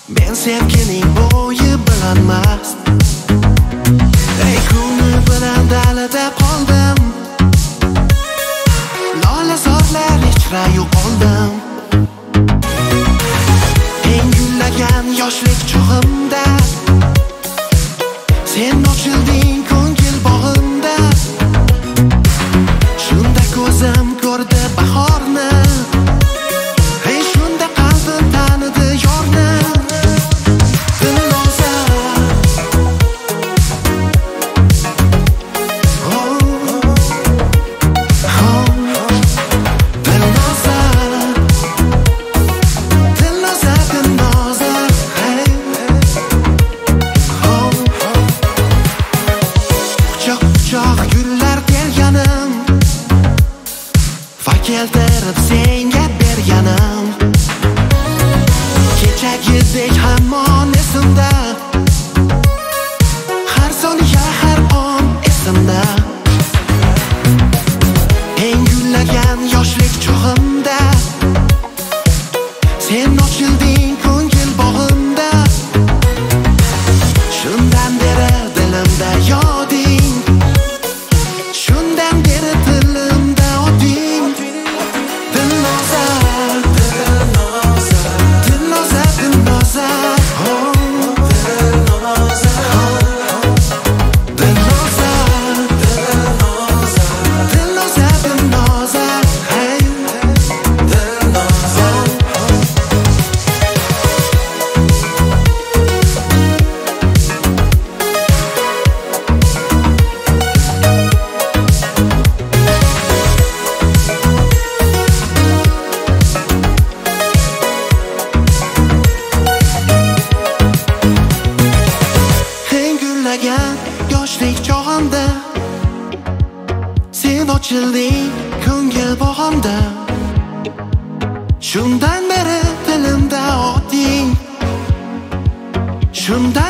Men sevgining bo'yi bilan mast. Ey kuni bilan dalada qoldim, lola zorlar ichra yo'qoldim. Eng gullagan yoshlik chog'imda sen ochilding ko'ngil bog'imda. Shunda ko'zim ko'rdi bahorni, ey shunda qalbim tanidi yorni. Dilnoza, oh, oh, Dilnoza, Dilnoza, Dilnoza, hey, oh, quchoq quchoq gullar terganim va keltirib senga berganim. Kechagidek hamon esimda, har soniya har on esimda. Eng gullagan yoshlik chog'imda sen ochilding ko'ngil bog'imda. Shundan beri dilimda yoding, shundan beri dilimda oting. Dilnoza, Dilnoza, Dilnoza, Dilnoza, oh, Dilnoza, Dilnoza, Dilnoza, Dilnoza, hey, Dilnoza. Eng gullagan yoshlik chog'imda sen ochilding ko'ngil bog'imda. Shundan beri dilimda oting, shundan